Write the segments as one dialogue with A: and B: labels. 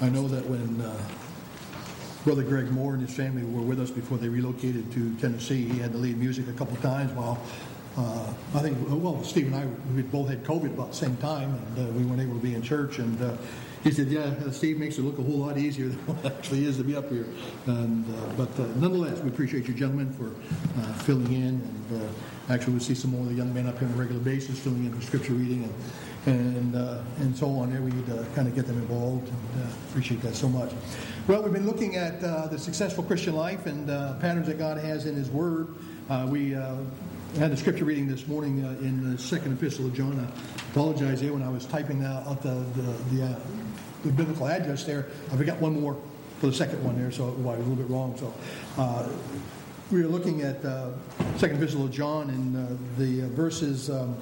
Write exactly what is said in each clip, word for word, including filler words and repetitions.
A: I know that when uh, Brother Greg Moore and his family were with us before they relocated to Tennessee, he had to lead music a couple times while uh, I think, well, Steve and I, we both had COVID about the same time, and uh, we weren't able to be in church. And uh, he said, yeah, Steve makes it look a whole lot easier than what it actually is to be up here. And uh, But uh, nonetheless, we appreciate you gentlemen for uh, filling in. And uh, actually, we'll see some more of the young men up here on a regular basis filling in for scripture reading and and uh, and so on. There we need to kind of get them involved, and uh, appreciate that so much. Well, we've been looking at uh, the successful Christian life and uh, patterns that God has in His Word. Uh, we uh, had a scripture reading this morning uh, in the second epistle of John. I apologize there when I was typing out the the, the, uh, the biblical address there. I forgot one more for the second one there, so well, I was a little bit wrong. So uh, we are looking at uh, second epistle of John and uh, the uh, verses. Um,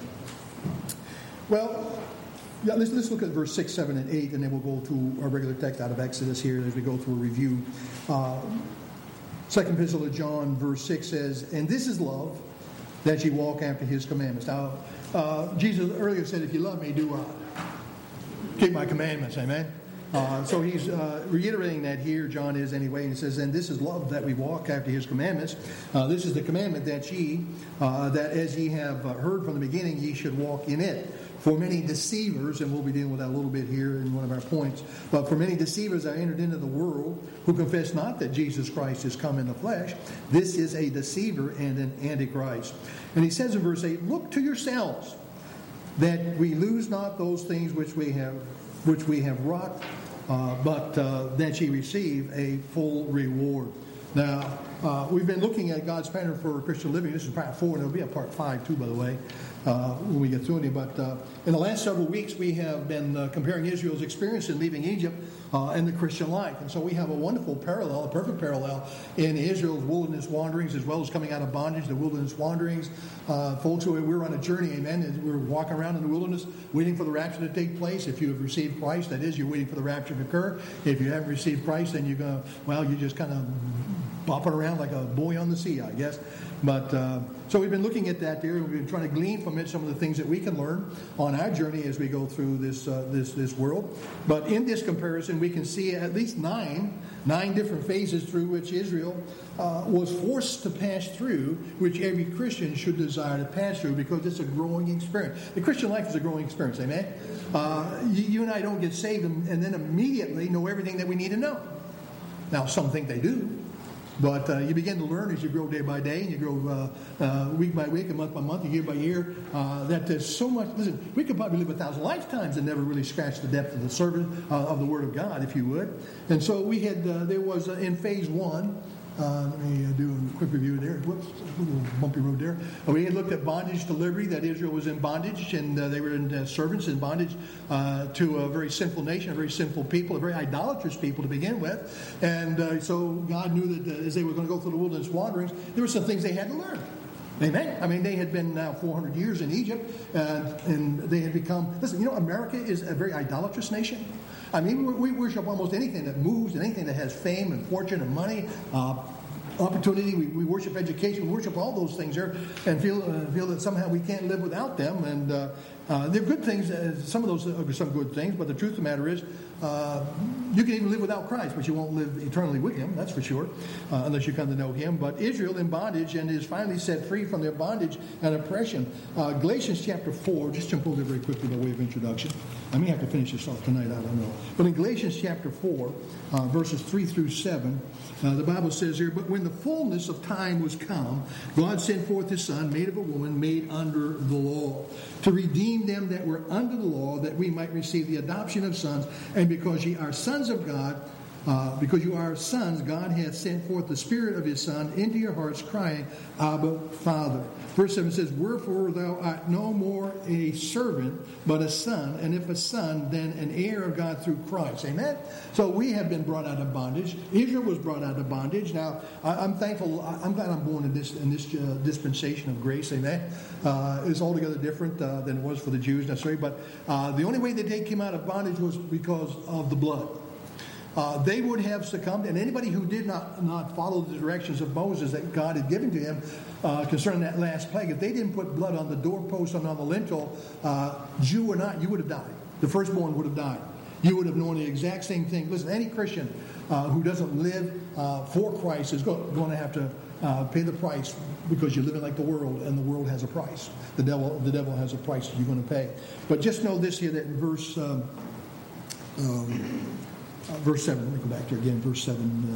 A: well. Yeah, let's, let's look at verse six, seven, and eight, and then we'll go to our regular text out of Exodus here as we go through a review. Uh, Second Epistle of John, verse six says, "And this is love, that ye walk after His commandments." Now, uh, Jesus earlier said, "If you love me, do what? Keep my commandments." Amen. Uh, so he's uh, reiterating that here, John is anyway, and he says, "And this is love, that we walk after His commandments. Uh, this is the commandment that ye, uh, that as ye have uh, heard from the beginning, ye should walk in it. For many deceivers," and we'll be dealing with that a little bit here in one of our points, "but for many deceivers are entered into the world, who confess not that Jesus Christ is come in the flesh. This is a deceiver and an antichrist." And he says in verse eight, "Look to yourselves, that we lose not those things which we have which we have wrought, uh, but uh, that ye receive a full reward." Now, uh, we've been looking at God's pattern for Christian living. This is part four, and there'll be a part five too, by the way, uh, when we get through it. But uh, in the last several weeks, we have been uh, comparing Israel's experience in leaving Egypt uh, and the Christian life. And so we have a wonderful parallel, a perfect parallel in Israel's wilderness wanderings, as well as coming out of bondage, the wilderness wanderings. Uh, folks, we were on a journey, amen. We were walking around in the wilderness, waiting for the rapture to take place. If you have received Christ, that is, you're waiting for the rapture to occur. If you haven't received Christ, then you're going to, well, you just kind of bopping around like a buoy on the sea, I guess. But uh, so we've been looking at that there. We've been trying to glean from it some of the things that we can learn on our journey as we go through this uh, this this world. But in this comparison, we can see at least nine nine different phases through which Israel uh, was forced to pass through, which every Christian should desire to pass through, because it's a growing experience. The Christian life is a growing experience, amen? Uh, you, you and I don't get saved and, and then immediately know everything that we need to know. Now, some think they do. But uh, you begin to learn as you grow day by day, and you grow uh, uh, week by week, and month by month, and year by year, uh, that there's so much. Listen, we could probably live a thousand lifetimes and never really scratch the depth of the surface uh, of the Word of God, if you would. And so we had, uh, there was uh, in phase one, uh, let me uh, do a quick review there. Whoops, a little bumpy road there. Uh, we had looked at bondage to liberty, that Israel was in bondage, and uh, they were in uh, servants in bondage uh, to a very sinful nation, a very sinful people, a very idolatrous people to begin with. And uh, so God knew that uh, as they were going to go through the wilderness wanderings, there were some things they had to learn. Amen. I mean, they had been now four hundred years in Egypt, uh, and they had become, listen, you know, America is a very idolatrous nation. I mean, we worship almost anything that moves, and anything that has fame and fortune and money, uh, opportunity. We, we worship education. We worship all those things there, and feel uh, feel that somehow we can't live without them. And uh, uh, they're good things. Uh, some of those are some good things, but the truth of the matter is, uh, you can even live without Christ, but you won't live eternally with Him. That's for sure, uh, unless you come to know Him. But Israel in bondage, and is finally set free from their bondage and oppression. Uh, Galatians chapter four. Just jump over there very quickly by way of introduction. I may have to finish this off tonight. I don't know. But in Galatians chapter four, uh, verses three through seven, uh, the Bible says here, "But when the fullness of time was come, God sent forth His Son, made of a woman, made under the law, to redeem them that were under the law, that we might receive the adoption of sons. And because ye are sons of God, uh, because you are sons, God hath sent forth the Spirit of His Son into your hearts, crying, Abba, Father." Verse seven says, "Wherefore thou art no more a servant, but a son, and if a son, then an heir of God through Christ." Amen? So we have been brought out of bondage. Israel was brought out of bondage. Now, I, I'm thankful, I'm glad I'm born in this in this uh, dispensation of grace. Amen? Uh, it's altogether different uh, than it was for the Jews necessarily, but uh, the only way that they came out of bondage was because of the blood. Uh, they would have succumbed, and anybody who did not, not follow the directions of Moses that God had given to him uh, concerning that last plague, if they didn't put blood on the doorpost and on the lintel, uh, Jew or not, you would have died. The firstborn would have died. you would have known the exact same thing. Listen, any Christian uh, who doesn't live uh, for Christ is go- going to have to uh, pay the price, because you're living like the world, and the world has a price. The devil, the devil has a price that you're going to pay. But just know this here, that in verse um, um, uh, verse seven. Let me go back here again. Verse seven.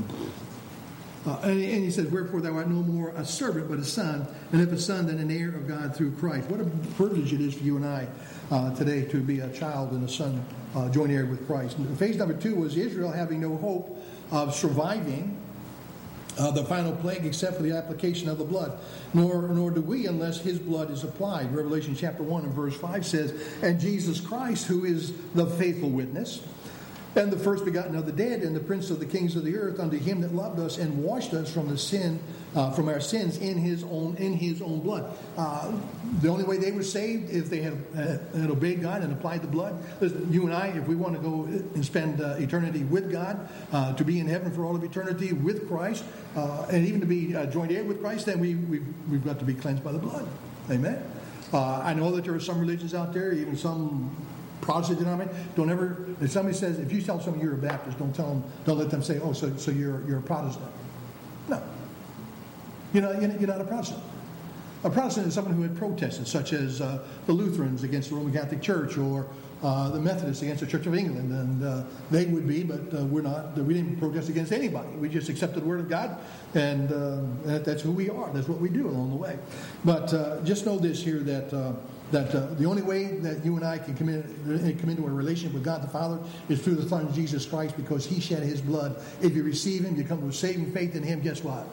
A: Uh, uh, and, he, and he says, "Wherefore thou art no more a servant, but a son, and if a son, then an heir of God through Christ." What a privilege it is for you and I uh, today to be a child and a son, uh, joint heir with Christ. And phase number two was Israel having no hope of surviving Uh, the final plague, except for the application of the blood. Nor nor do we, unless his blood is applied. Revelation chapter one and verse five says, "And Jesus Christ, who is the faithful witness, and the first begotten of the dead, and the prince of the kings of the earth, unto him that loved us and washed us from the sin, uh, from our sins in his own in his own blood." Uh, the only way they were saved if they had, uh, had obeyed God and applied the blood. Listen, you and I, if we want to go and spend uh, eternity with God, uh, to be in heaven for all of eternity with Christ, uh, and even to be uh, joint heir with Christ, then we we've, we've got to be cleansed by the blood. Amen. Uh, I know that there are some religions out there, even some Protestant denomination, don't ever, if somebody says, if you tell somebody you're a Baptist, don't tell them, don't let them say, "Oh, so so you're you're a Protestant." No. You're not, you're not a Protestant. A Protestant is someone who had protested, such as uh, the Lutherans against the Roman Catholic Church, or uh, the Methodists against the Church of England, and uh, they would be, but uh, we're not. We didn't protest against anybody. We just accepted the Word of God, and uh, that's who we are. That's what we do along the way. But uh, just know this here, that uh, that uh, the only way that you and I can come, in, come into a relationship with God the Father is through the Son Jesus Christ, because He shed His blood. If you receive Him, you come to a saving faith in Him. Guess what?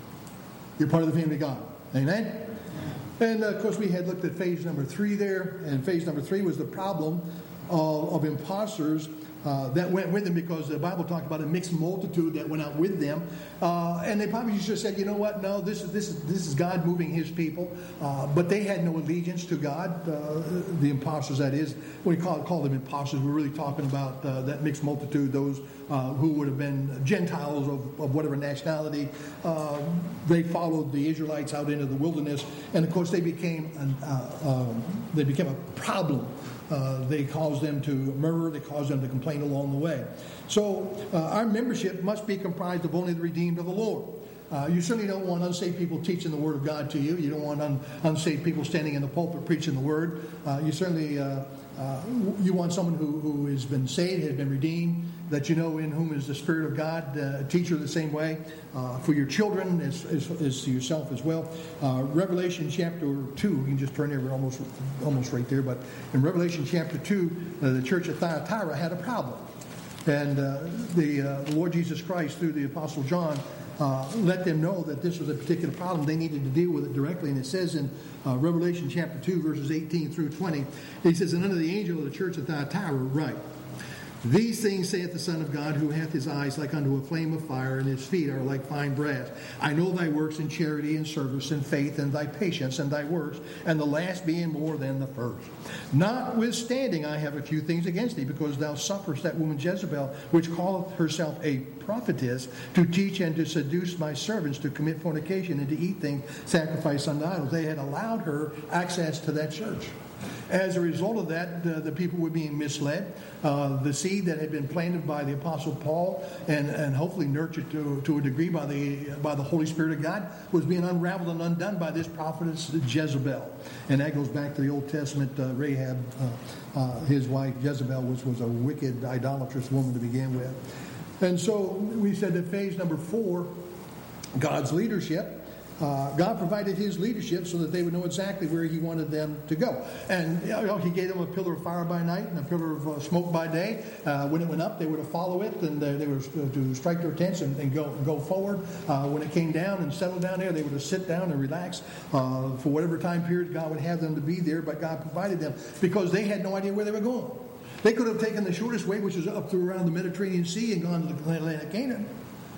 A: You're part of the family of God. Amen. And, uh, of course, we had looked at phase number three there. And phase number three was the problem of, of imposters uh, that went with them, because the Bible talked about a mixed multitude that went out with them. Uh, and they probably just said, you know what, no, this is this is, this is God moving His people. Uh, but they had no allegiance to God, uh, the imposters, that is. When we call, call them imposters, we're really talking about uh, that mixed multitude, those uh, who would have been Gentiles of, of whatever nationality. Uh, they followed the Israelites out into the wilderness. And, of course, they became, an, uh, um, they became a problem. Uh, they caused them to murmur. They caused them to complain along the way. So uh, our membership must be comprised of only the redeemed of the Lord. Uh, you certainly don't want unsaved people teaching the Word of God to you. You don't want un- unsaved people standing in the pulpit preaching the Word. Uh, you certainly uh, uh, you want someone who, who has been saved, has been redeemed, that you know in whom is the Spirit of God. Uh, teach her the same way uh, for your children as, as, as yourself as well. Uh, Revelation chapter two, you can just turn there, we're almost, almost right there, but in Revelation chapter two, uh, the church of Thyatira had a problem. And uh, the, uh, the Lord Jesus Christ, through the Apostle John, uh, let them know that this was a particular problem. They needed to deal with it directly. And it says in uh, Revelation chapter two, verses eighteen through twenty, he says, "And unto the angel of the church of Thyatira write, These things saith the Son of God, who hath his eyes like unto a flame of fire, and his feet are like fine brass. I know thy works in charity and service and faith and thy patience and thy works, and the last being more than the first. Notwithstanding, I have a few things against thee, because thou sufferest that woman Jezebel, which calleth herself a prophetess, to teach and to seduce my servants to commit fornication and to eat things sacrificed unto idols." They had allowed her access to that church. As a result of that, uh, the people were being misled. Uh, the seed that had been planted by the Apostle Paul and, and hopefully nurtured to, to a degree by the by the Holy Spirit of God was being unraveled and undone by this prophetess Jezebel. And that goes back to the Old Testament. uh, Rahab, uh, uh, his wife Jezebel, which was a wicked, idolatrous woman to begin with. And so we said that phase number four, God's leadership. Uh, God provided His leadership so that they would know exactly where He wanted them to go. And you know, He gave them a pillar of fire by night and a pillar of uh, smoke by day. Uh, when it went up, they were to follow it, and uh, they were to strike their tents and, and go go forward. Uh, when it came down and settled down there, they were to sit down and relax uh, for whatever time period God would have them to be there. But God provided them because they had no idea where they were going. They could have taken the shortest way, which is up through around the Mediterranean Sea, and gone to the land of Canaan.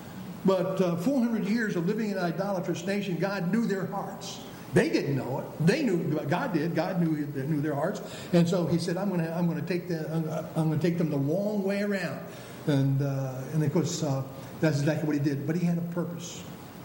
A: But uh, four hundred years of living in an idolatrous nation, God knew their hearts. They didn't know it. They knew, God did. God knew knew their hearts, and so He said, "I'm going to I'm going to take the I'm going to take them the long way around." And uh, and of course, uh, that's exactly what He did. But He had a purpose.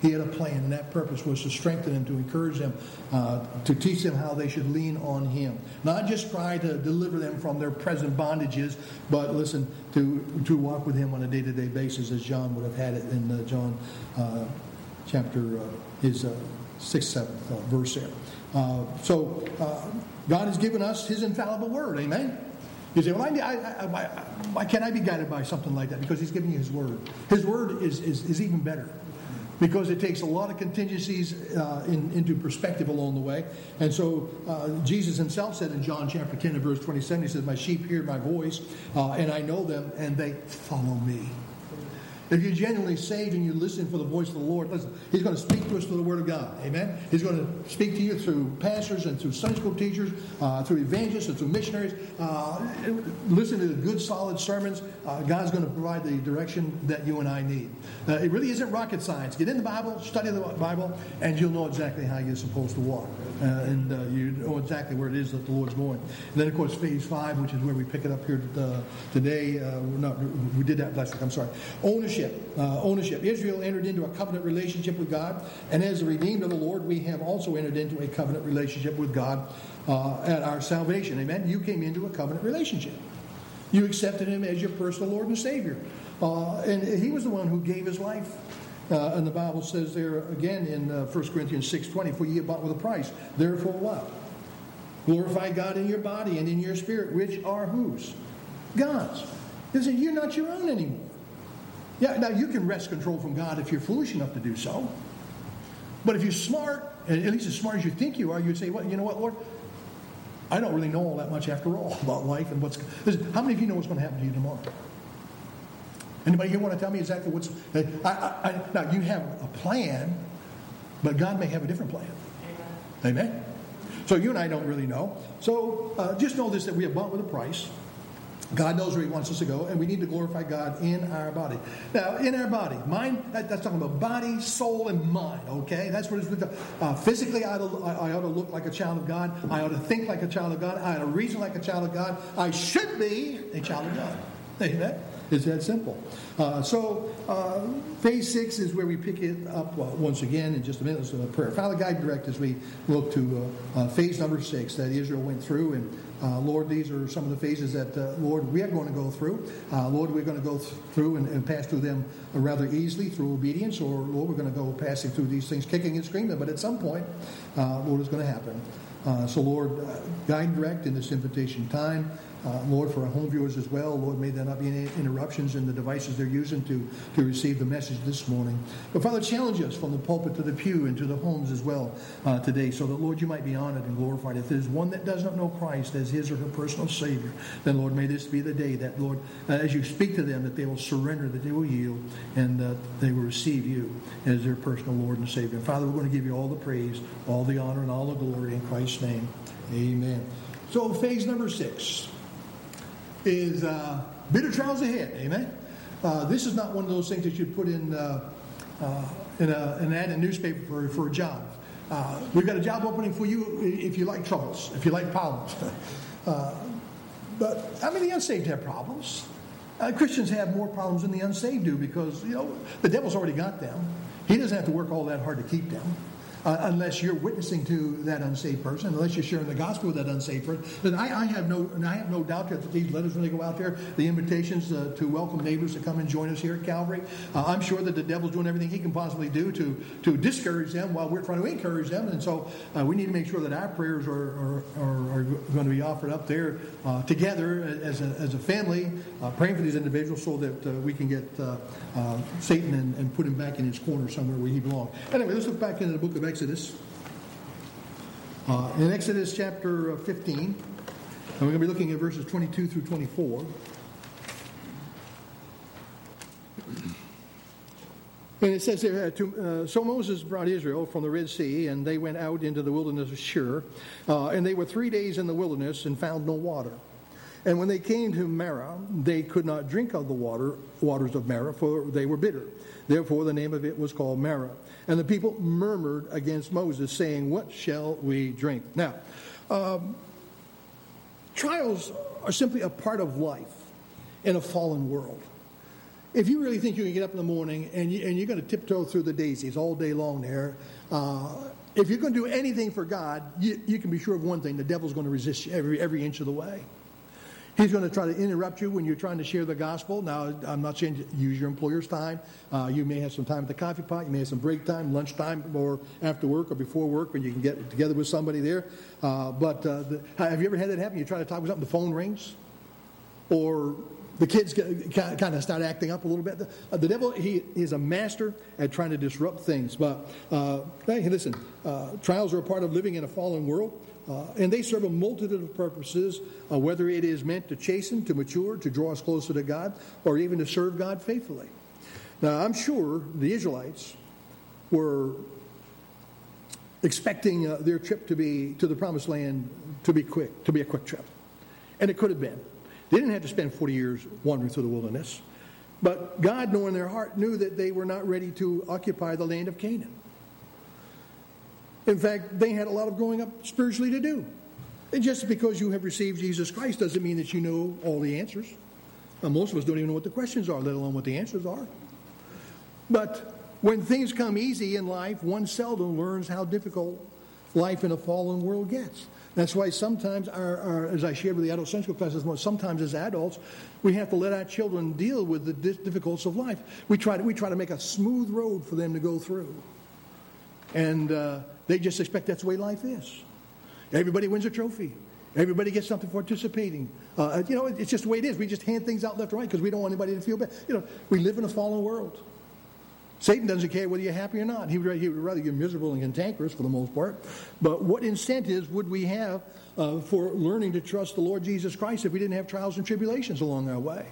A: He had a plan, and that purpose was to strengthen them, to encourage them, uh, to teach them how they should lean on Him. Not just try to deliver them from their present bondages, but listen, to, to walk with Him on a day-to-day basis, as John would have had it in uh, John uh, chapter, uh, his uh, sixth, seventh uh, verse there. Uh, so, uh, God has given us His infallible word, amen? You say, well, I, I, I, why, why can't I be guided by something like that? Because He's giving you His word. His word is, is, is even better, because it takes a lot of contingencies uh, in, into perspective along the way. And so uh, Jesus Himself said in John chapter ten and verse twenty-seven, He says, my sheep hear my voice, uh, and I know them, and they follow me. If you're genuinely saved and you listen for the voice of the Lord, listen, He's going to speak to us through the Word of God. Amen? He's going to speak to you through pastors and through Sunday school teachers, uh, through evangelists and through missionaries. Uh, listen to the good, solid sermons. Uh, God's going to provide the direction that you and I need. Uh, it really isn't rocket science. Get in the Bible, study the Bible, and you'll know exactly how you're supposed to walk. Uh, and uh, you know exactly where it is that the Lord's going. And then, of course, phase five, which is where we pick it up here uh, today. Uh, not, we did that last week. I'm sorry. Ownership. Uh, ownership. Israel entered into a covenant relationship with God, and as the redeemed of the Lord, we have also entered into a covenant relationship with God uh, at our salvation. Amen? You came into a covenant relationship. You accepted Him as your personal Lord and Savior. Uh, and He was the one who gave His life. Uh, and the Bible says there again in uh, First Corinthians six twenty, for ye are bought with a price. Therefore what? Glorify God in your body and in your spirit, which are whose? God's. Listen, you're not your own anymore. Yeah, now you can wrest control from God if you're foolish enough to do so. But if you're smart, and at least as smart as you think you are, you'd say, well, you know what, Lord? I don't really know all that much after all about life and what's... Listen, how many of you know what's going to happen to you tomorrow? Anybody here want to tell me exactly what's... I, I, I, now, you have a plan, but God may have a different plan. Amen? Amen? So you and I don't really know. So uh, just know this, that we are bought with a price. God knows where He wants us to go, and we need to glorify God in our body. Now, in our body, mind, that, that's talking about body, soul, and mind, okay? That's what it's with the, uh, physically, I ought, to, I, I ought to look like a child of God. I ought to think like a child of God. I ought to reason like a child of God. I should be a child of God. Amen? It's that simple. Uh, so, uh, phase six is where we pick it up uh, once again in just a minute. It's a prayer. Father, guide direct as we look to uh, uh, phase number six that Israel went through. And uh, Lord, these are some of the phases that, uh, Lord, we are going to go through. Uh, Lord, we're going to go th- through and, and pass through them rather easily through obedience. Or, Lord, we're going to go passing through these things kicking and screaming. But at some point, uh, Lord, it's going to happen. Uh, so, Lord, uh, guide direct in this invitation time. Uh, Lord, for our home viewers as well, Lord, may there not be any interruptions in the devices they're using to, to receive the message this morning. But Father, challenge us from the pulpit to the pew and to the homes as well uh, today, so that, Lord, you might be honored and glorified. If there's one that does not know Christ as his or her personal Savior, then, Lord, may this be the day that, Lord, uh, as you speak to them, that they will surrender, that they will yield, and that uh, they will receive you as their personal Lord and Savior. And Father, we're going to give you all the praise, all the honor, and all the glory in Christ's name. Amen. So phase number six is uh, bitter trials ahead. Amen. Uh, this is not one of those things that you put in uh, uh, in, a, in an ad in a newspaper for, for a job. Uh, we've got a job opening for you if you like troubles, if you like problems. uh, but I mean, the unsaved have problems. Uh, Christians have more problems than the unsaved do, because you know the devil's already got them. He doesn't have to work all that hard to keep them. Uh, unless you're witnessing to that unsaved person, unless you're sharing the gospel with that unsaved person, then I, I have no, and I have no doubt that these letters, when they go out there, the invitations uh, to welcome neighbors to come and join us here at Calvary, uh, I'm sure that the devil's doing everything he can possibly do to to discourage them while we're trying to encourage them. And so uh, we need to make sure that our prayers are are, are, are going to be offered up there uh, together as a, as a family, uh, praying for these individuals, so that uh, we can get uh, uh, Satan and, and put him back in his corner somewhere where he belongs. Anyway, let's look back into the book of Exodus. Uh, in Exodus chapter fifteen, and we're going to be looking at verses twenty-two through twenty-four. And it says there, uh, to, uh, so Moses brought Israel from the Red Sea, and they went out into the wilderness of Shur, uh, and they were three days in the wilderness and found no water. And when they came to Marah, they could not drink of the water, waters of Marah, for they were bitter. Therefore, the name of it was called Marah. And the people murmured against Moses, saying, "What shall we drink?" Now, um, trials are simply a part of life in a fallen world. if you really think you can get up in the morning and, you, and you're going to tiptoe through the daisies all day long there, uh, if you're going to do anything for God, you, you can be sure of one thing: the devil's going to resist you every every inch of the way. He's going to try to interrupt you when you're trying to share the gospel. Now, I'm not saying use your employer's time. Uh, you may have some time at the coffee pot. You may have some break time, lunchtime, or after work or before work when you can get together with somebody there. Uh, but uh, the, have you ever had that happen? You try to talk with something, the phone rings, or the kids get, kind of start acting up a little bit. The, uh, the devil, he is a master at trying to disrupt things. But uh, hey, listen, uh, trials are a part of living in a fallen world. Uh, and they serve a multitude of purposes, uh, whether it is meant to chasten, to mature, to draw us closer to God, or even to serve God faithfully. Now, I'm sure the Israelites were expecting uh, their trip to be to the Promised Land to be quick, to be a quick trip. And it could have been. They didn't have to spend forty years wandering through the wilderness. But God, knowing their heart, knew that they were not ready to occupy the land of Canaan. In fact, they had a lot of growing up spiritually to do. And just because you have received Jesus Christ doesn't mean that you know all the answers. Now, most of us don't even know what the questions are, let alone what the answers are. But when things come easy in life, one seldom learns how difficult life in a fallen world gets. That's why sometimes, our, our, as I shared with the adult Sunday school classes, sometimes as adults, we have to let our children deal with the difficulties of life. We try to, we try to make a smooth road for them to go through. And uh, they just expect that's the way life is. Everybody wins a trophy. Everybody gets something for participating. Uh, you know, it's just the way it is. We just hand things out left and right because we don't want anybody to feel bad. You know, we live in a fallen world. Satan doesn't care whether you're happy or not. He would, he would rather you're miserable and cantankerous for the most part. But what incentives would we have uh, for learning to trust the Lord Jesus Christ if we didn't have trials and tribulations along our way?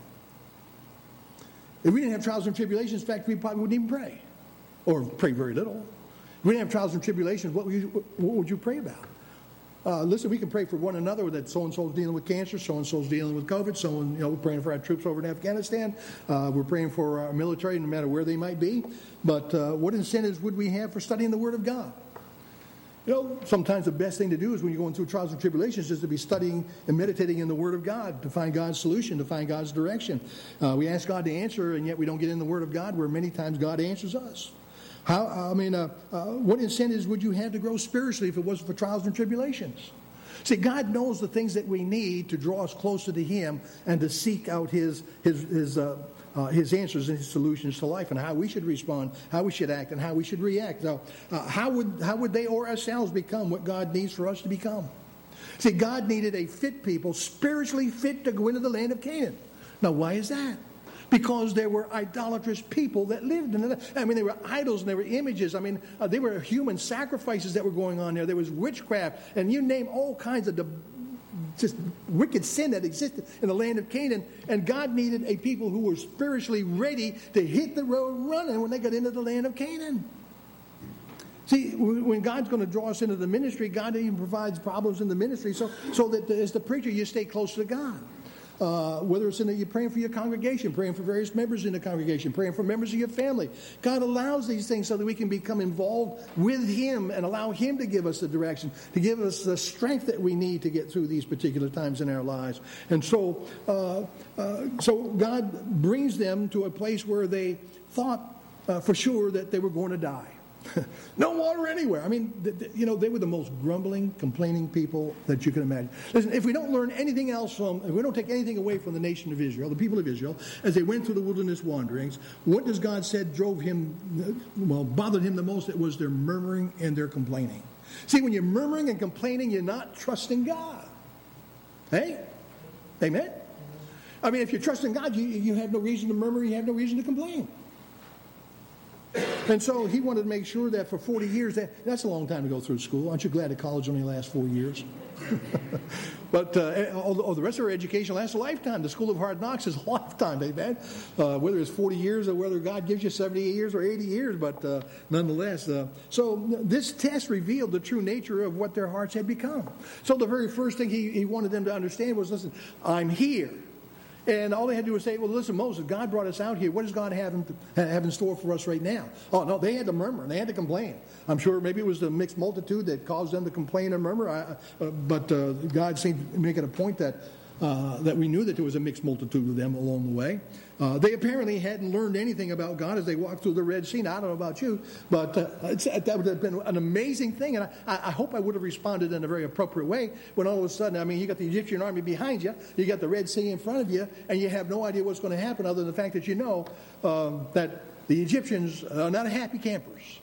A: If we didn't have trials and tribulations, in fact, we probably wouldn't even pray. Or pray very little. If we didn't have trials and tribulations, what would you, what would you pray about? Uh, listen, we can pray for one another that so-and-so's dealing with cancer, so-and-so's dealing with COVID, someone, you know, we're praying for our troops over in Afghanistan. Uh, we're praying for our military, no matter where they might be. But uh, what incentives would we have for studying the Word of God? You know, sometimes the best thing to do is when you're going through trials and tribulations is to be studying and meditating in the Word of God to find God's solution, to find God's direction. Uh, we ask God to answer, and yet we don't get in the Word of God where many times God answers us. How, I mean, uh, uh, what incentives would you have to grow spiritually if it wasn't for trials and tribulations? See, God knows the things that we need to draw us closer to Him and to seek out His His His, uh, uh, his answers and His solutions to life, and how we should respond, how we should act, and how we should react. So, uh, how would how would they or ourselves become what God needs for us to become? See, God needed a fit people, spiritually fit to go into the land of Canaan. Now, why is that? Because there were idolatrous people that lived in it. I mean, there were idols and there were images. I mean, uh, there were human sacrifices that were going on there. There was witchcraft, and you name all kinds of the, just wicked sin that existed in the land of Canaan. And God needed a people who were spiritually ready to hit the road running when they got into the land of Canaan. See, when God's going to draw us into the ministry, God even provides problems in the ministry so, so that as the preacher, you stay close to God. Uh, whether it's in the, you're praying for your congregation, praying for various members in the congregation, praying for members of your family. God allows these things so that we can become involved with Him and allow Him to give us the direction, to give us the strength that we need to get through these particular times in our lives. And so, uh, uh, so God brings them to a place where they thought uh, for sure that they were going to die. No water anywhere. I mean, th- th- you know, they were the most grumbling, complaining people that you can imagine. Listen, if we don't learn anything else from, if we don't take anything away from the nation of Israel, the people of Israel, as they went through the wilderness wanderings, what does God said drove him, well, bothered him the most? It was their murmuring and their complaining. See, when you're murmuring and complaining, you're not trusting God. Hey? Amen? I mean, if you're trusting God, you, you have no reason to murmur, you have no reason to complain. And so he wanted to make sure that for forty years, that, that's a long time to go through school. Aren't you glad that college only lasts four years? But uh, all the rest of our education lasts a lifetime. The School of Hard Knocks is a lifetime, amen? Uh, whether it's forty years or whether God gives you seventy years or eighty years, but uh, nonetheless. Uh, so this test revealed the true nature of what their hearts had become. So the very first thing he, he wanted them to understand was, listen, I'm here. And all they had to do was say, well, listen, Moses, God brought us out here. What does God have in, have in store for us right now? Oh, no, they had to murmur. They had to complain. I'm sure maybe it was the mixed multitude that caused them to complain and murmur. I, uh, but uh, God seemed to make it a point that uh, that we knew that there was a mixed multitude of them along the way. Uh, they apparently hadn't learned anything about God as they walked through the Red Sea. Now, I don't know about you, but uh, it's, that would have been an amazing thing. And I, I hope I would have responded in a very appropriate way when all of a sudden, I mean, you got the Egyptian army behind you, you got the Red Sea in front of you, and you have no idea what's going to happen other than the fact that you know um, that the Egyptians are not happy campers.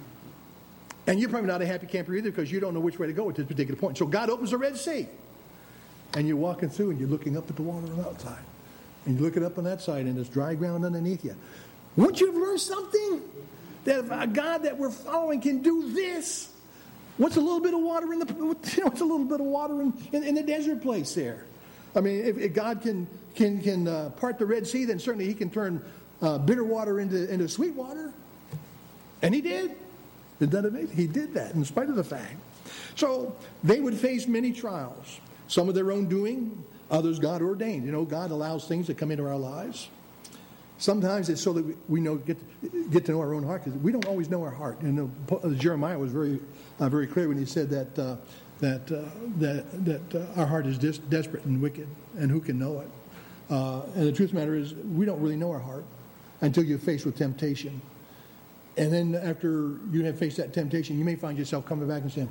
A: And you're probably not a happy camper either because you don't know which way to go at this particular point. So God opens the Red Sea. And you're walking through and you're looking up at the water on the outside. And you're looking up on that side and there's dry ground underneath you. Wouldn't you have learned something? That if a God that we're following can do this. What's a little bit of water in the what's a little bit of water in, in, in the desert place there? I mean, if, if God can can can uh, part the Red Sea, then certainly He can turn uh, bitter water into, into sweet water. And He did. Isn't that amazing? He did that in spite of the fact. So they would face many trials. Some of their own doing, others God ordained. You know, God allows things to come into our lives. Sometimes it's so that we, we know get get to know our own heart because we don't always know our heart. You know, Jeremiah was very uh, very clear when he said that uh, that uh, that that uh, our heart is dis- desperate and wicked, and who can know it? Uh, and the truth of the matter is, we don't really know our heart until you're faced with temptation. And then after you have faced that temptation, you may find yourself coming back and saying,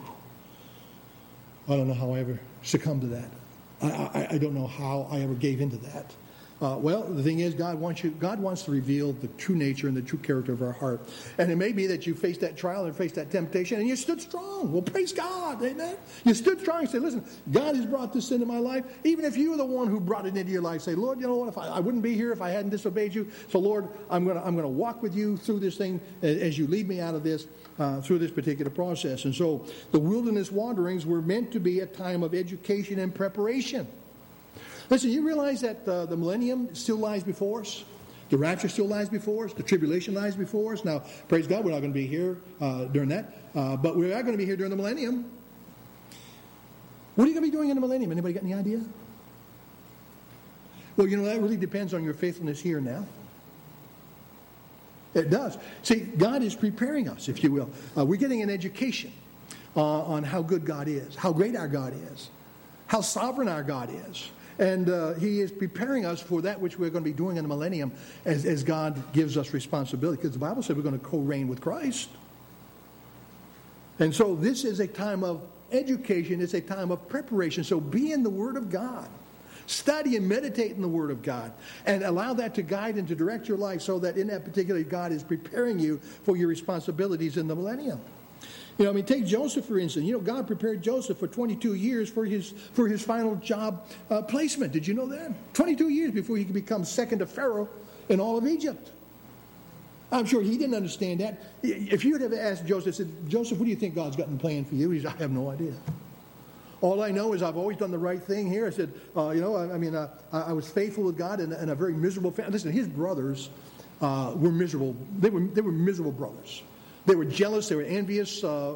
A: I don't know how I ever succumbed to that. I, I, I don't know how I ever gave into that. Uh, well, the thing is, God wants you. God wants to reveal the true nature and the true character of our heart. And it may be that you faced that trial and faced that temptation, and you stood strong. Well, praise God, amen. You stood strong and said, "Listen, God has brought this into my life. Even if you were the one who brought it into your life, say, Lord, you know what? If I, I wouldn't be here if I hadn't disobeyed you. So, Lord, I'm going to I'm going to walk with you through this thing as you lead me out of this uh, through this particular process." And so, the wilderness wanderings were meant to be a time of education and preparation. Listen, you realize that uh, the millennium still lies before us? The rapture still lies before us? The tribulation lies before us? Now, praise God, we're not going to be here uh, during that. Uh, but we are going to be here during the millennium. What are you going to be doing in the millennium? Anybody got any idea? Well, you know, that really depends on your faithfulness here and now. It does. See, God is preparing us, if you will. Uh, we're getting an education uh, on how good God is, how great our God is, how sovereign our God is. And uh, He is preparing us for that which we're going to be doing in the millennium as, as God gives us responsibility. Because the Bible said we're going to co-reign with Christ. And so this is a time of education. It's a time of preparation. So be in the Word of God. Study and meditate in the Word of God. And allow that to guide and to direct your life so that in that particular God is preparing you for your responsibilities in the millennium. You know, I mean, take Joseph, for instance. You know, God prepared Joseph for twenty-two years for his for his final job uh, placement. Did you know that? twenty-two years before he could become second to Pharaoh in all of Egypt. I'm sure he didn't understand that. If you would have asked Joseph, said, Joseph, what do you think God's got in plan for you? He said, I have no idea. All I know is I've always done the right thing here. I said, uh, you know, I, I mean, uh, I was faithful with God in, in a very miserable family. Listen, his brothers uh, were miserable. They were they were miserable brothers. They were jealous. They were envious. Uh,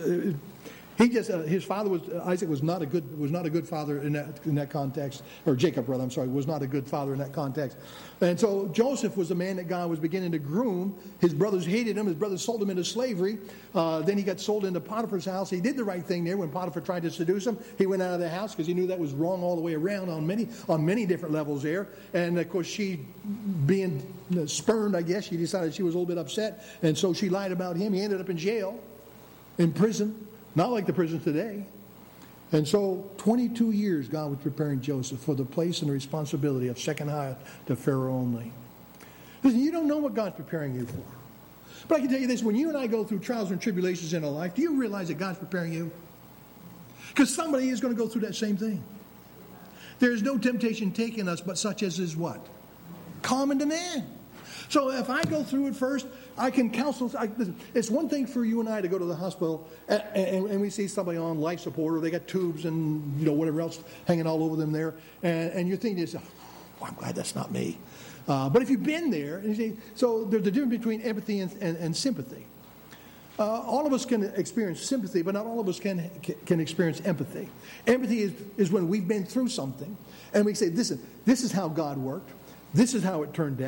A: he just uh, his father was uh, Isaac was not a good was not a good father in that in that context. Or Jacob, rather. I'm sorry, was not a good father in that context. And so Joseph was the man that God was beginning to groom. His brothers hated him. His brothers sold him into slavery. Uh, then he got sold into Potiphar's house. He did the right thing there when Potiphar tried to seduce him. He went out of the house because he knew that was wrong all the way around on many on many different levels there. And of course, she being spurned, I guess, she decided she was a little bit upset, and so she lied about him. He ended up in jail, in prison. Not like the prisons today. And so twenty-two years God was preparing Joseph for the place and the responsibility of second hire to Pharaoh only. Listen, you don't know what God's preparing you for. But I can tell you this, when you and I go through trials and tribulations in our life, do you realize that God's preparing you? Because somebody is going to go through that same thing. There is no temptation taking us but such as is what? Common to man. So if I go through it first, I can counsel. I, listen, it's one thing for you and I to go to the hospital and, and, and we see somebody on life support or they got tubes and you know whatever else hanging all over them there, and, and you're thinking, oh, I'm glad that's not me. Uh, but if you've been there, and you see, so there's a difference between empathy and, and, and sympathy. Uh, all of us can experience sympathy, but not all of us can can experience empathy. Empathy is, is when we've been through something and we say, listen, this is how God worked. This is how it turned out.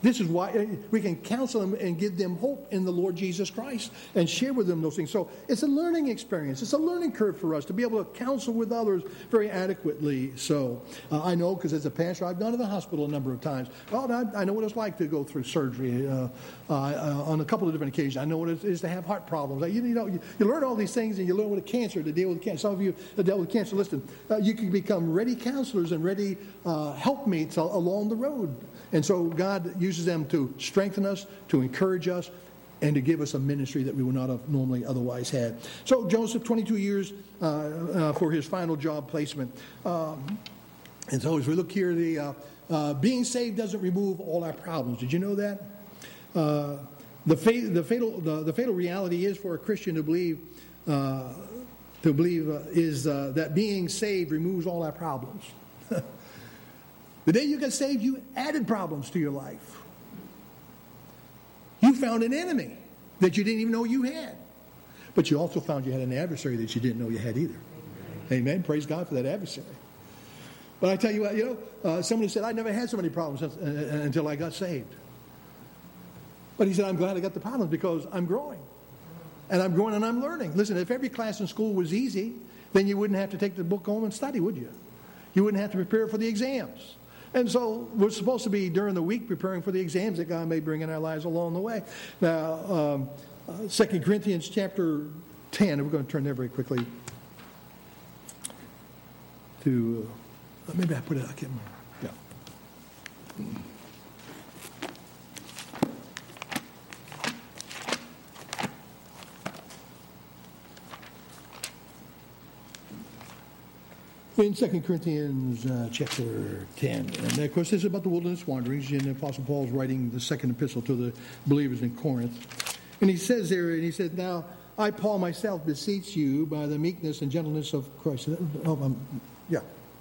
A: This is why we can counsel them and give them hope in the Lord Jesus Christ and share with them those things. So it's a learning experience. It's a learning curve for us to be able to counsel with others very adequately. So uh, I know, because as a pastor, I've gone to the hospital a number of times. Well, I, I know what it's like to go through surgery uh, uh, uh, on a couple of different occasions. I know what it is to have heart problems. You, you know, you, you learn all these things, and you learn with cancer to deal with cancer. Some of you have dealt with cancer. Listen, uh, you can become ready counselors and ready uh, helpmates along the road. And so God uses them to strengthen us, to encourage us, and to give us a ministry that we would not have normally otherwise had. So Joseph, twenty-two years uh, uh, for his final job placement. Um, and so as we look here, the uh, uh, being saved doesn't remove all our problems. Did you know that? Uh, the, fa- the, fatal, the, the fatal reality is for a Christian to believe, uh, to believe uh, is uh, that being saved removes all our problems. The day you got saved, you added problems to your life. You found an enemy that you didn't even know you had. But you also found you had an adversary that you didn't know you had either. Amen. Praise God for that adversary. But I tell you what, you know, uh, somebody said, I never had so many problems since, uh, until I got saved. But he said, I'm glad I got the problems because I'm growing. And I'm growing and I'm learning. Listen, if every class in school was easy, then you wouldn't have to take the book home and study, would you? You wouldn't have to prepare for the exams. And so we're supposed to be during the week preparing for the exams that God may bring in our lives along the way. Now, um, uh, Second Corinthians chapter ten, and we're going to turn there very quickly to, uh, maybe I put it, I can't remember. Yeah. In Second Corinthians uh, chapter ten. And of course, this is about the wilderness wanderings. And the Apostle Paul is writing the second epistle to the believers in Corinth. And he says there, and he said, now, I, Paul, myself, beseech you by the meekness and gentleness of Christ. Oh, um, yeah.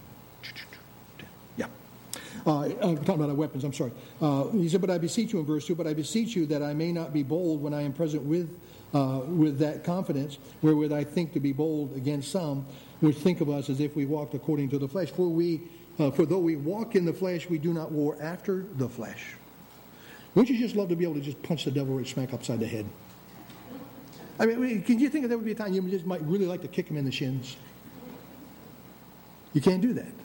A: Yeah. Uh, I'm talking about our weapons, I'm sorry. Uh, he said, but I beseech you in verse two, but I beseech you that I may not be bold when I am present with Uh, with that confidence, wherewith I think to be bold against some, which think of us as if we walked according to the flesh. For we, uh, for though we walk in the flesh, we do not war after the flesh. Wouldn't you just love to be able to just punch the devil right smack upside the head? I mean, can you think that there would be a time you just might really like to kick him in the shins? You can't do that.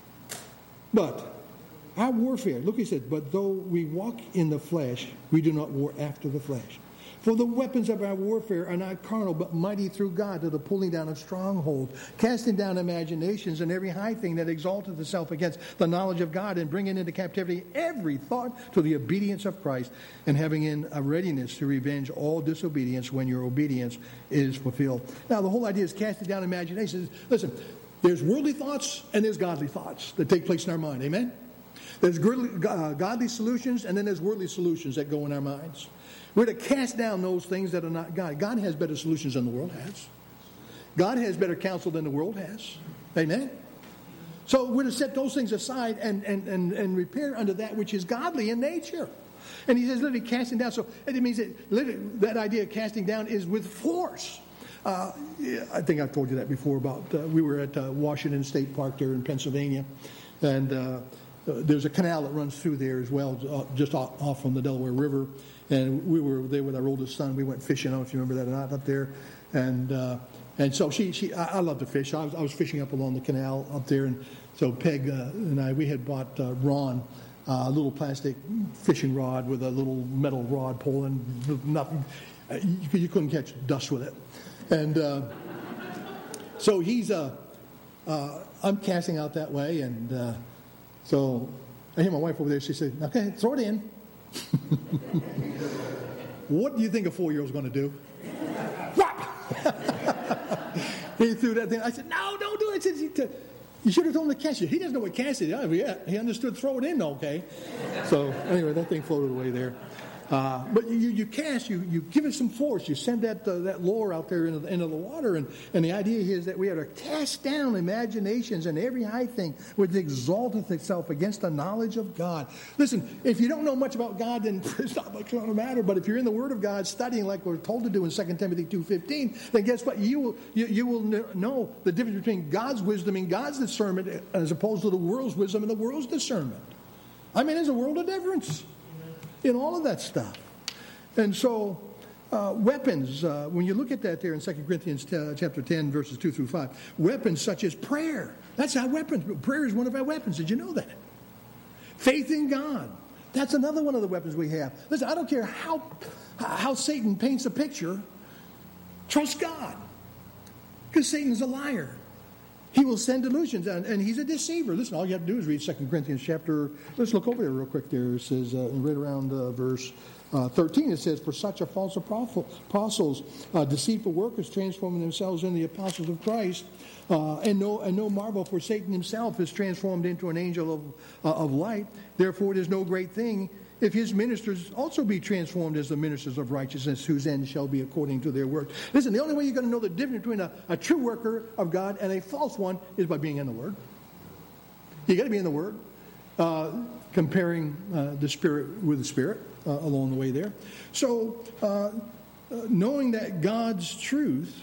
A: But our warfare, look, he said, but though we walk in the flesh, we do not war after the flesh. For the weapons of our warfare are not carnal, but mighty through God to the pulling down of strongholds, casting down imaginations and every high thing that exalteth itself against the knowledge of God, and bringing into captivity every thought to the obedience of Christ, and having in a readiness to revenge all disobedience when your obedience is fulfilled. Now, the whole idea is casting down imaginations. Listen, there's worldly thoughts and there's godly thoughts that take place in our mind. Amen? There's godly solutions, and then there's worldly solutions that go in our minds. We're to cast down those things that are not God. God has better solutions than the world has. God has better counsel than the world has. Amen? So we're to set those things aside and, and, and, and repair unto that which is godly in nature. And he says literally casting down. So it means that literally that idea of casting down is with force. Uh, yeah, I think I've told you that before about uh, we were at uh, Washington State Park there in Pennsylvania. And uh, there's a canal that runs through there as well, uh, just off, off from the Delaware River. And we were there with our oldest son. We went fishing. I don't know if you remember that or not up there. And uh, and so she, she I, I love to fish. I was, I was fishing up along the canal up there. And so Peg uh, and I, we had bought uh, Ron uh, a little plastic fishing rod with a little metal rod pole and nothing. Uh, you, you couldn't catch dust with it. And uh, so he's, uh, uh, I'm casting out that way. And uh, so I hear my wife over there. She said, okay, throw it in. What do you think a four-year-old's going to do? Whap! He threw that thing. I said, no, don't do it. Said, you should have told him to catch it. He doesn't know what catch it is. Yeah, he understood throw it in, okay. So anyway, that thing floated away there. Uh, but you, you cast, you, you give it some force. You send that uh, that lure out there into the, into the water. And, and the idea here is that we are to cast down imaginations and every high thing which exalteth itself against the knowledge of God. Listen, if you don't know much about God, then it's not much going to matter. But if you're in the Word of God studying like we're told to do in Second Timothy two fifteen, then guess what? You will, you, you will know the difference between God's wisdom and God's discernment as opposed to the world's wisdom and the world's discernment. I mean, there's a world of difference. in all of that stuff. And so, uh, weapons, uh, when you look at that there in Second Corinthians t- chapter ten, verses two through five, weapons such as prayer. That's our weapons. Prayer is one of our weapons. Did you know that? Faith in God. That's another one of the weapons we have. Listen, I don't care how, how Satan paints a picture. Trust God. Because Satan's a liar. He will send delusions, and, and he's a deceiver. Listen, all you have to do is read Second Corinthians chapter, let's look over there real quick there. It says, uh, right around uh, verse uh, thirteen, it says, for such are false apostles, uh, deceitful workers, transforming themselves into the apostles of Christ. Uh, and, no, and no marvel, for Satan himself is transformed into an angel of, uh, of light. Therefore it is no great thing if his ministers also be transformed as the ministers of righteousness, whose end shall be according to their work. Listen, the only way you're going to know the difference between a, a true worker of God and a false one is by being in the Word. You got to be in the Word, uh, comparing uh, the Spirit with the Spirit uh, along the way there. So, uh, uh, knowing that God's truth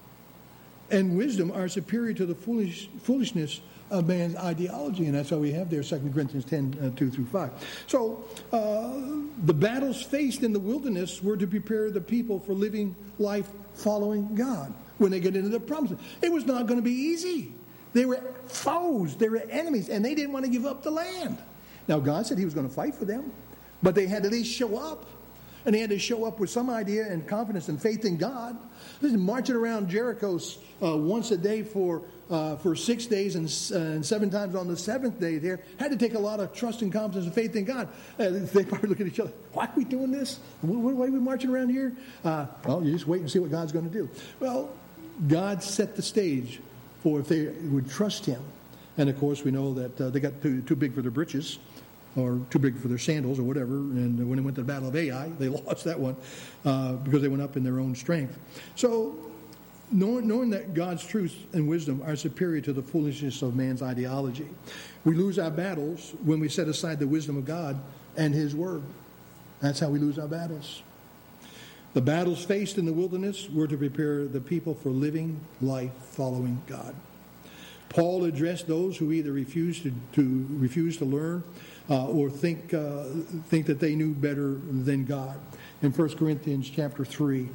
A: and wisdom are superior to the foolish foolishness of man's ideology, and that's how we have there Second Corinthians ten, uh, two through five. So uh, the battles faced in the wilderness were to prepare the people for living life following God when they get into the promises. It was not going to be easy. They were foes, they were enemies, and they didn't want to give up the land. Now God said he was going to fight for them, but they had to at least show up. And they had to show up with some idea and confidence and faith in God. Listen, marching around Jericho uh, once a day for uh, for six days and, uh, and seven times on the seventh day there had to take a lot of trust and confidence and faith in God. Uh, they probably look at each other, why are we doing this? Why, why are we marching around here? Uh, well, you just wait and see what God's going to do. Well, God set the stage for if they would trust him. And, of course, we know that uh, they got too, too big for their britches, or too big for their sandals or whatever. And when they went to the Battle of Ai, they lost that one uh, because they went up in their own strength. So knowing, knowing that God's truth and wisdom are superior to the foolishness of man's ideology, we lose our battles when we set aside the wisdom of God and his word. That's how we lose our battles. The battles faced in the wilderness were to prepare the people for living life following God. Paul addressed those who either refused to, to refuse to learn uh, or think uh, think that they knew better than God. In First Corinthians chapter three.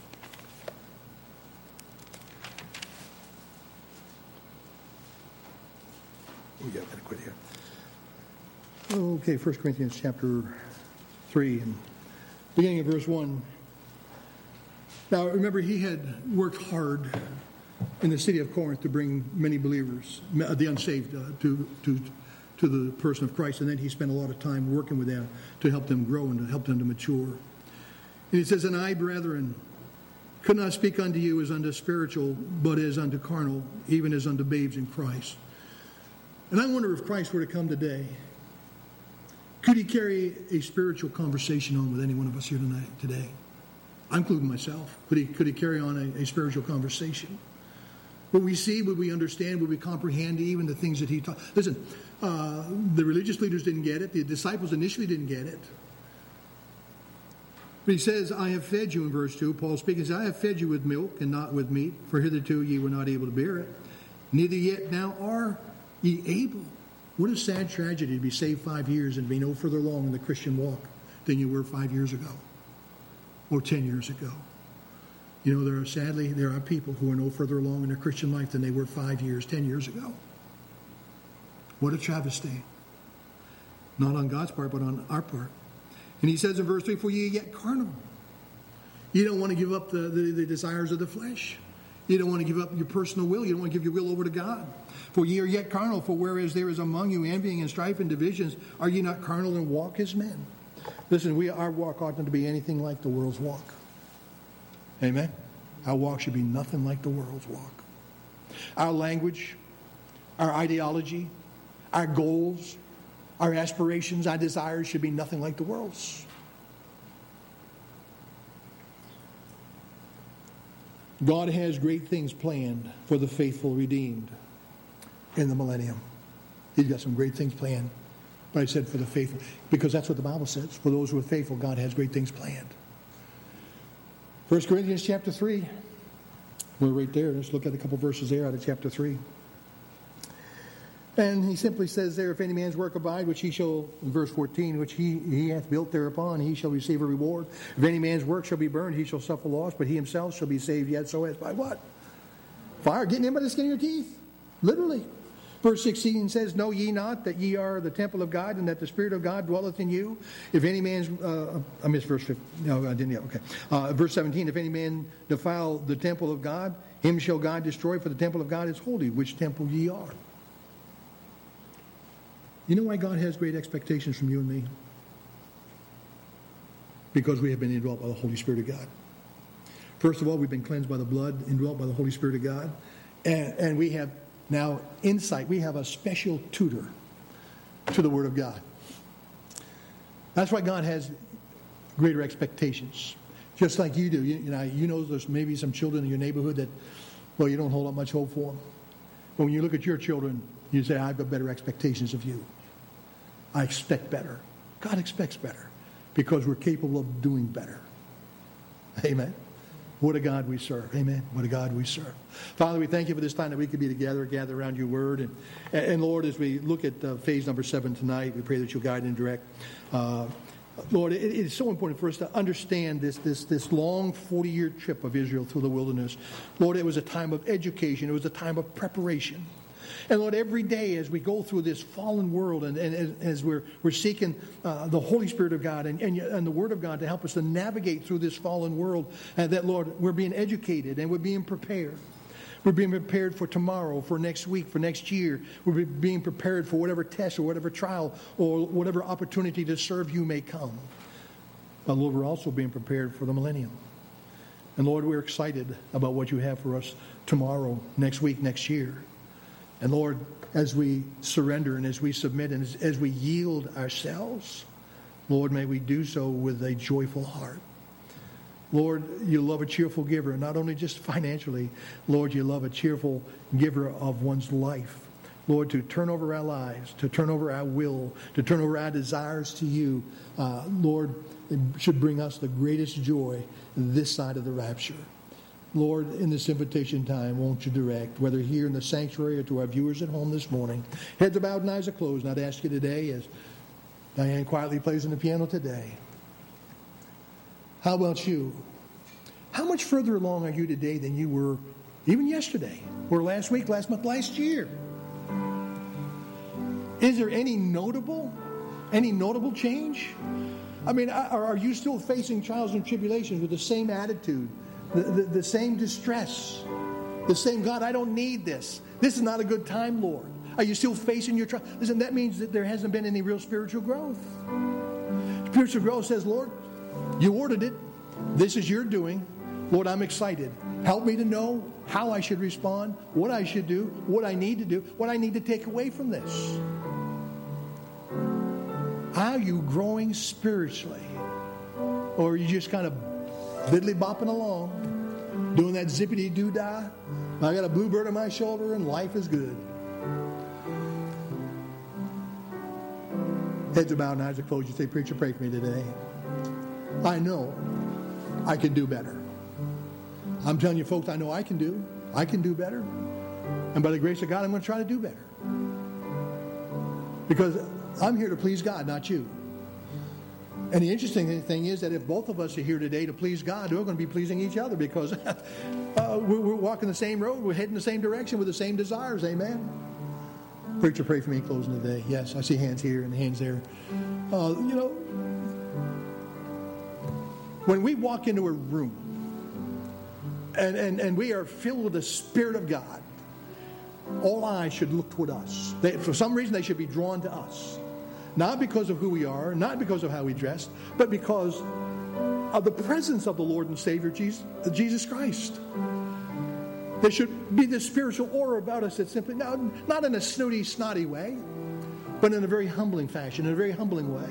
A: Oh, yeah, I've got to quit here. Okay, First Corinthians chapter three, and beginning of verse one. Now, remember, he had worked hard in the city of Corinth to bring many believers, the unsaved, uh, to to to the person of Christ, and then he spent a lot of time working with them to help them grow and to help them to mature. And he says, "And I, brethren, could not speak unto you as unto spiritual, but as unto carnal, even as unto babes in Christ." And I wonder if Christ were to come today, could he carry a spiritual conversation on with any one of us here tonight, today? I'm including myself. Could he, could he carry on a, a spiritual conversation? Would we see, would we understand, would we comprehend even the things that he taught? Listen, uh, the religious leaders didn't get it. The disciples initially didn't get it. But he says, I have fed you, in verse two, Paul speaking, says, I have fed you with milk and not with meat, for hitherto ye were not able to bear it. Neither yet now are ye able. What a sad tragedy to be saved five years and be no further along in the Christian walk than you were five years ago or ten years ago. You know, there are, sadly, there are people who are no further along in their Christian life than they were five years, ten years ago. What a travesty. Not on God's part, but on our part. And he says in verse three, for ye are yet carnal. You don't want to give up the, the, the desires of the flesh. You don't want to give up your personal will. You don't want to give your will over to God. For ye are yet carnal, for whereas there is among you envying and strife and divisions, are ye not carnal and walk as men? Listen, we our walk ought not to be anything like the world's walk. Amen? Our walk should be nothing like the world's walk. Our language, our ideology, our goals, our aspirations, our desires should be nothing like the world's. God has great things planned for the faithful redeemed in the millennium. He's got some great things planned. But I said for the faithful, because that's what the Bible says. For those who are faithful, God has great things planned. First Corinthians chapter three. We're right there. Let's look at a couple verses there out of chapter three. And he simply says there, if any man's work abide, which he shall, in verse fourteen, which he, he hath built thereupon, he shall receive a reward. If any man's work shall be burned, he shall suffer loss, but he himself shall be saved yet so as by what? Fire, getting in by the skin of your teeth. Literally. Verse sixteen says, know ye not that ye are the temple of God, and that the Spirit of God dwelleth in you? If any man's, uh, I missed verse fifteen. No, I didn't yet. Okay. Uh, verse seventeen, if any man defile the temple of God, him shall God destroy, for the temple of God is holy, which temple ye are. You know why God has great expectations from you and me? Because we have been indwelt by the Holy Spirit of God. First of all, we've been cleansed by the blood, indwelt by the Holy Spirit of God. And, and we have now insight. We have a special tutor to the Word of God. That's why God has greater expectations. Just like you do. You, you know, you know there's maybe some children in your neighborhood that, well, you don't hold up much hope for them. But when you look at your children, you say, I've got better expectations of you. I expect better. God expects better because we're capable of doing better. Amen. What a God we serve. Amen. What a God we serve. Father, we thank you for this time that we could be together, gather around your word. And, and Lord, as we look at uh, phase number seven tonight, we pray that you'll guide and direct. Uh, Lord, it, it is so important for us to understand this, this, this long forty-year trip of Israel through the wilderness. Lord, it was a time of education. It was a time of preparation. And Lord, every day as we go through this fallen world and, and as, as we're, we're seeking uh, the Holy Spirit of God and, and, and the Word of God to help us to navigate through this fallen world, and that, Lord, we're being educated and we're being prepared. We're being prepared for tomorrow, for next week, for next year. We're being prepared for whatever test or whatever trial or whatever opportunity to serve you may come. But Lord, we're also being prepared for the millennium. And Lord, we're excited about what you have for us tomorrow, next week, next year. And Lord, as we surrender and as we submit and as, as we yield ourselves, Lord, may we do so with a joyful heart. Lord, you love a cheerful giver, not only just financially. Lord, you love a cheerful giver of one's life. Lord, to turn over our lives, to turn over our will, to turn over our desires to you, uh, Lord, it should bring us the greatest joy this side of the rapture. Lord, in this invitation time, won't you direct, whether here in the sanctuary or to our viewers at home this morning, heads are bowed and eyes are closed. And I'd ask you today, as Diane quietly plays on the piano today, how about you? How much further along are you today than you were even yesterday, or last week, last month, last year? Is there any notable, any notable change? I mean, are, are you still facing trials and tribulations with the same attitude? The, the, the same distress, the same, God, I don't need this. This is not a good time, Lord. Are you still facing your trial? Listen, that means that there hasn't been any real spiritual growth. Spiritual growth says, Lord, you ordered it. This is your doing. Lord, I'm excited. Help me to know how I should respond, what I should do, what I need to do, what I need to take away from this. Are you growing spiritually? Or are you just kind of diddly bopping along, doing that zippity doo dah? I got a bluebird on my shoulder and life is good. Heads are bowed and eyes are closed. You say, preacher, pray for me today. I know I can do better. I'm telling you, folks, I know I can do. I can do better. And by the grace of God, I'm going to try to do better. Because I'm here to please God, not you. And the interesting thing is that if both of us are here today to please God, we're going to be pleasing each other because uh, we're, we're walking the same road. We're heading the same direction with the same desires. Amen. Preacher, pray for me closing today. Yes, I see hands here and hands there. Uh, you know, when we walk into a room and, and, and we are filled with the Spirit of God, all eyes should look toward us. They, for some reason, they should be drawn to us. Not because of who we are, not because of how we dress, but because of the presence of the Lord and Savior Jesus, Jesus Christ. There should be this spiritual aura about us that's simply, not, not in a snooty, snotty way, but in a very humbling fashion, in a very humbling way.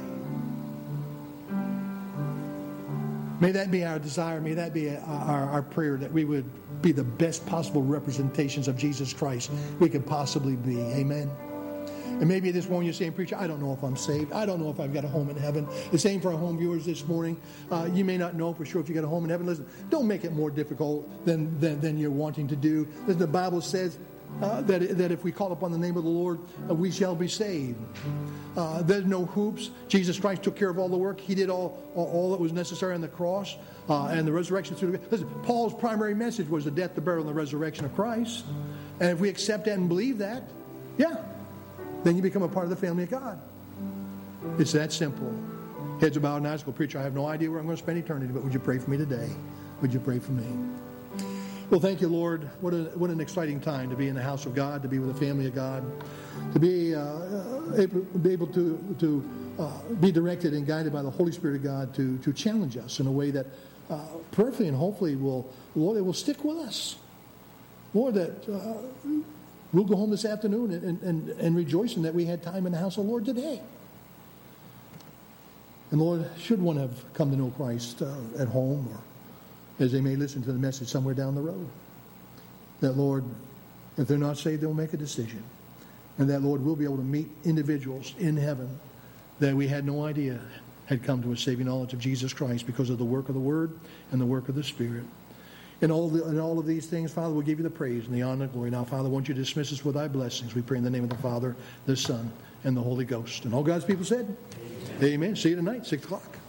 A: May that be our desire. May that be our, our prayer, that we would be the best possible representations of Jesus Christ we could possibly be. Amen. And maybe this morning you're saying, preacher, I don't know if I'm saved. I don't know if I've got a home in heaven. The same for our home viewers this morning. Uh, you may not know for sure if you got a home in heaven. Listen, don't make it more difficult than, than, than you're wanting to do. Listen, the Bible says uh, that, that if we call upon the name of the Lord, uh, we shall be saved. Uh, there's no hoops. Jesus Christ took care of all the work. He did all, all, all that was necessary on the cross uh, and the resurrection through the... Listen, Paul's primary message was the death, the burial, and the resurrection of Christ. And if we accept that and believe that, yeah, then you become a part of the family of God. It's that simple. Heads are bowed and eyes go, preacher, I have no idea where I'm going to spend eternity, but would you pray for me today? Would you pray for me? Well, thank you, Lord. What, a, what an exciting time to be in the house of God, to be with the family of God, to be, uh, able, be able to, to uh, be directed and guided by the Holy Spirit of God to, to challenge us in a way that uh, prayerfully and hopefully will, Lord, it will stick with us. Lord, that uh, we'll go home this afternoon and, and, and rejoicing that we had time in the house of the Lord today. And Lord, should one have come to know Christ uh, at home or as they may listen to the message somewhere down the road, that, Lord, if they're not saved, they'll make a decision. And that, Lord, we'll be able to meet individuals in heaven that we had no idea had come to a saving knowledge of Jesus Christ because of the work of the Word and the work of the Spirit. In all, the, in all of these things, Father, we'll give you the praise and the honor and glory. Now, Father, I want you to dismiss us with thy blessings. We pray in the name of the Father, the Son, and the Holy Ghost. And all God's people said, Amen. Amen. See you tonight, six o'clock.